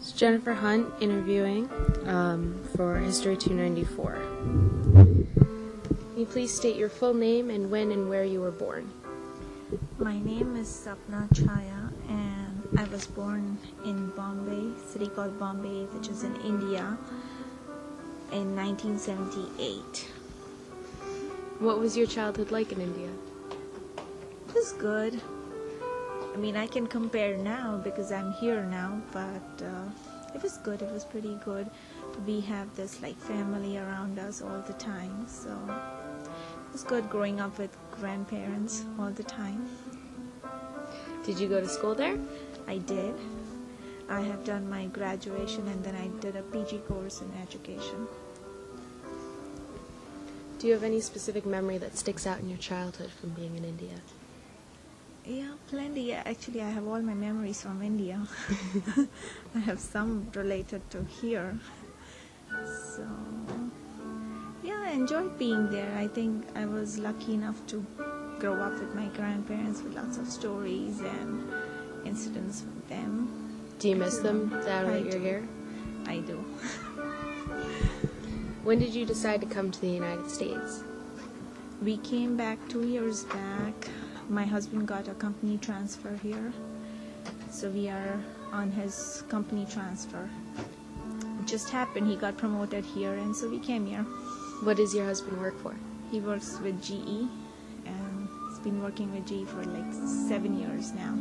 It's Jennifer Hunt interviewing for History 294. Can you please state your full name and when and where you were born? My name is Sapna Chaya and I was born in Bombay, city called Bombay, which is in India, in 1978. What was your childhood like in India? It was good. I mean, I can compare now because I'm here now, but it was good. It was pretty good. We have this like family around us all the time, so it was good growing up with grandparents all the time. Did you go to school there? I did. I have done my graduation and then I did a PG course in education. Do you have any specific memory that sticks out in your childhood from being in India? Yeah, plenty. Yeah, actually, I have all my memories from India. I have some related to here. So, yeah, I enjoyed being there. I think I was lucky enough to grow up with my grandparents with lots of stories and incidents with them. Do you miss them now that you're do. here? I do. When did you decide to come to the United States? We came back 2 years back. My husband got a company transfer here, so we are on his company transfer. It just happened, he got promoted here, and so we came here. What does your husband work for? He works with GE, and he's been working with GE for like 7 years now.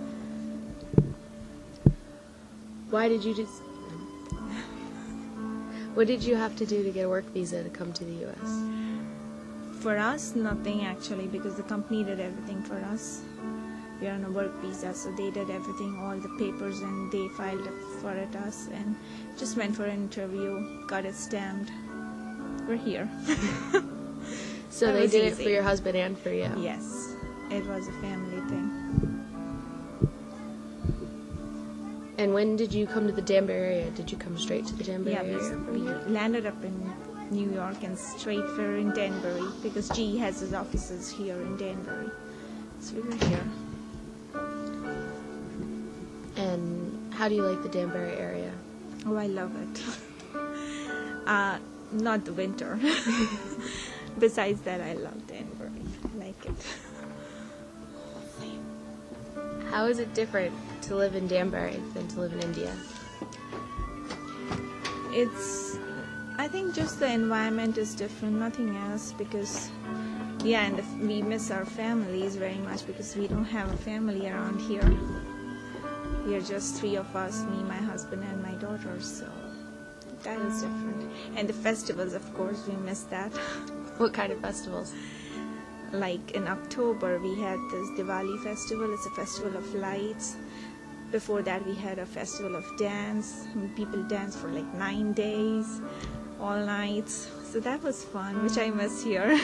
What did you have to do to get a work visa to come to the U.S.? For us, nothing actually, because the company did everything for us. We are on a work visa, so they did everything, all the papers, and they filed it for us, and just went for an interview, got it stamped. We're here. So That they was did it easy. for your husband and for you? Yes, it was a family thing. And when did you come to the Danbury area? Did you come straight to the Danbury Yeah, area? we landed up in New York and straight for in Danbury, because GE has his offices here in Danbury. So we were here. And how do you like the Danbury area? Oh, I love it. Not the winter. Besides that, I love Danbury. I like it. How is it different to live in Danbury than to live in India? I think just the environment is different, nothing else, because, yeah, and we miss our families very much because we don't have a family around here. We are just three of us, me, my husband, and my daughter, so that is different. And the festivals, of course, we miss that. What kind of festivals? Like in October, we had this Diwali festival. It's a festival of lights. Before that, we had a festival of dance. People dance for like 9 days, all nights. So that was fun, which I miss here.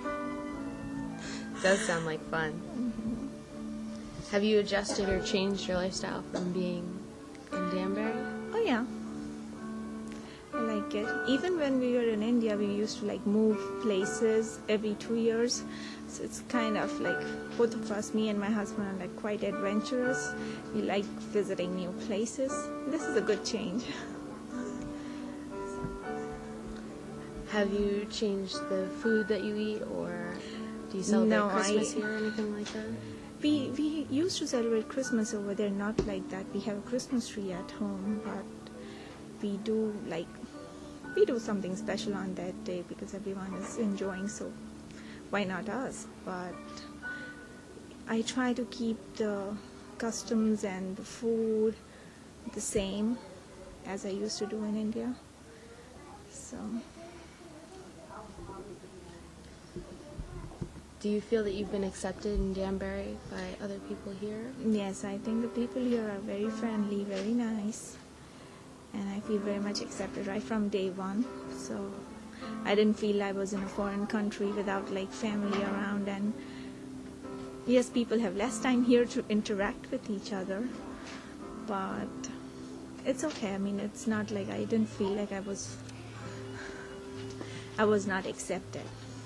Does sound like fun. Mm-hmm. Have you adjusted or changed your lifestyle from being in Danbury? Oh yeah, I like it. Even when we were in India, we used to like move places every 2 years. So it's kind of like both of us, me and my husband, are like quite adventurous. We like visiting new places. This is a good change. Have you changed the food that you eat, or do you celebrate Christmas here or anything like that? We used to celebrate Christmas over there, not like that. We have a Christmas tree at home, but we do something special on that day because everyone is enjoying, so why not us? But I try to keep the customs and the food the same as I used to do in India. So, do you feel that you've been accepted in Danbury by other people here? yes, I think the people here are very friendly, very nice, and I feel very much accepted right from day one. So I didn't feel I was in a foreign country without like family around, and yes, people have less time here to interact with each other, but it's okay. I mean, it's not like I didn't feel like I was not accepted.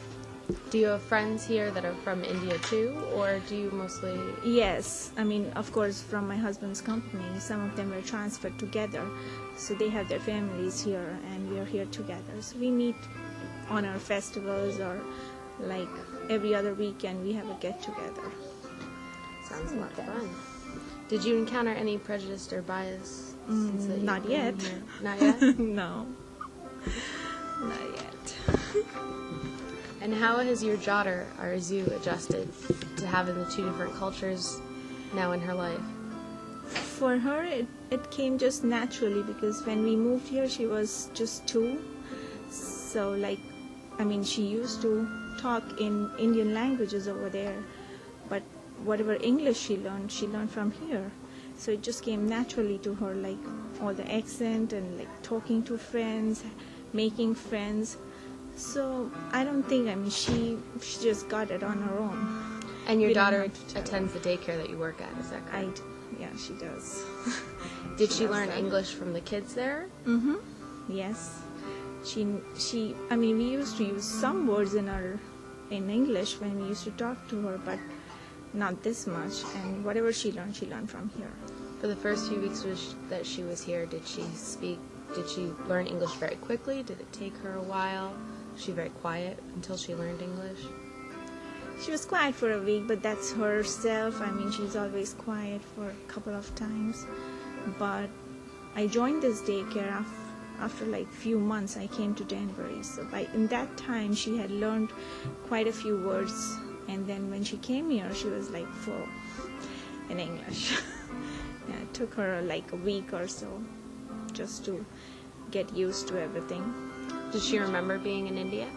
Do you have friends here that are from India too, or do you mostly? Yes, I mean, of course, from my husband's company, some of them were transferred together, so they have their families here, and we are here together. So we meet on our festivals, or like every other weekend we have a get-together. Sounds a lot of fun. Did you encounter any prejudice or bias? Since that you've Not been yet. here? Not yet? No, not yet. And how has your daughter, Arzu, adjusted to having the two different cultures now in her life? For her, it came just naturally, because when we moved here, she was just 2. So, like, I mean, she used to talk in Indian languages over there, but whatever English she learned from here. So it just came naturally to her, like all the accent and like talking to friends, making friends. So I don't think, I mean, she just got it on her own. And your We don't daughter have to tell attends the daycare that you work at, is that correct? Yeah, she does. Did she does learn that. English from the kids there? Mm-hmm. Yes. She. I mean, we used to use some words in English when we used to talk to her, but not this much. And whatever she learned from here. For the first few weeks that she was here, did she learn English very quickly? Did it take her a while? Was she very quiet until she learned English? She was quiet for a week, but that's herself. I mean, she's always quiet for a couple of times. But I joined this daycare after like few months. I came to Danbury. So in that time, she had learned quite a few words. And then when she came here, she was like full in English. Yeah, it took her like a week or so just to get used to everything. Does she remember being in India?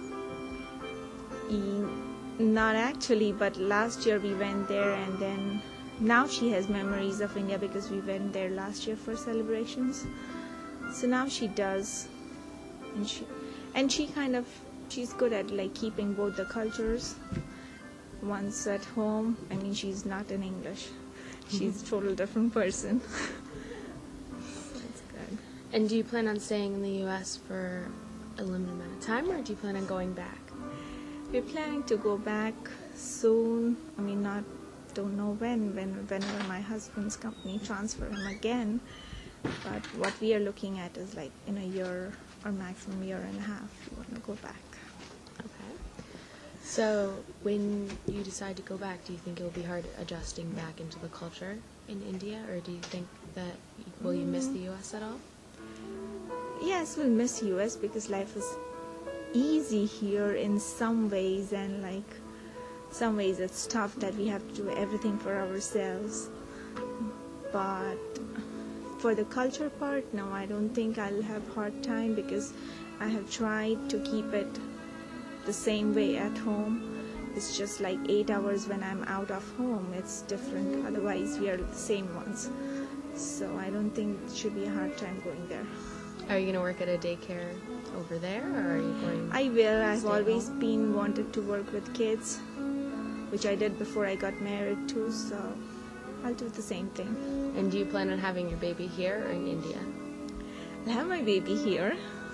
Not actually, but last year we went there, and then now she has memories of India because we went there last year for celebrations. So now she does, and she's good at like keeping both the cultures. Once at home, I mean, she's not in English. She's a total different person. That's good. And do you plan on staying in the U.S. for a limited amount of time, or do you plan on going back? We're planning to go back soon. I mean, don't know whenever my husband's company transfer him again. But what we are looking at is like in a year or maximum year and a half, we want to go back. Okay. So when you decide to go back, do you think it will be hard adjusting back into the culture in India, or do you think that will you miss the U.S. at all? Yes, we'll miss US because life is easy here in some ways, and like some ways it's tough that we have to do everything for ourselves. But for the culture part, no, I don't think I'll have hard time because I have tried to keep it the same way at home. It's just like 8 hours when I'm out of home. It's different. Otherwise, we are the same ones. So I don't think it should be a hard time going there. Are you going to work at a daycare over there, or are you going? I will. I've stay always home? been wanted to work with kids, which I did before I got married too. So I'll do the same thing. And do you plan on having your baby here or in India? I have my baby here.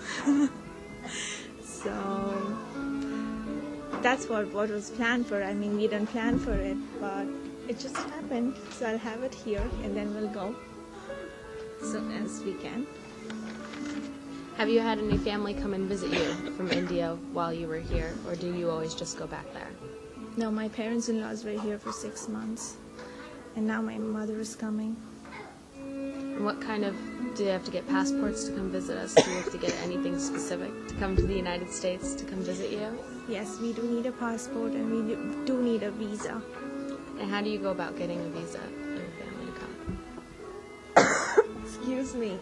So that's what was planned for. I mean, we didn't plan for it, but it just happened. So I'll have it here, and then we'll go as soon as we can. Have you had any family come and visit you from India while you were here, or do you always just go back there? No, my parents-in-laws were here for 6 months, and now my mother is coming. And what kind of, do they have to get passports to come visit us? Do you have to get anything specific to come to the United States to come visit you? Yes, we do need a passport, and we do need a visa. And how do you go about getting a visa for your family to come? Excuse me.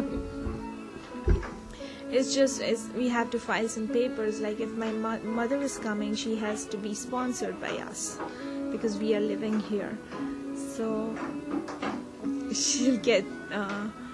We have to file some papers. Like if my mother is coming, she has to be sponsored by us because we are living here. So she'll get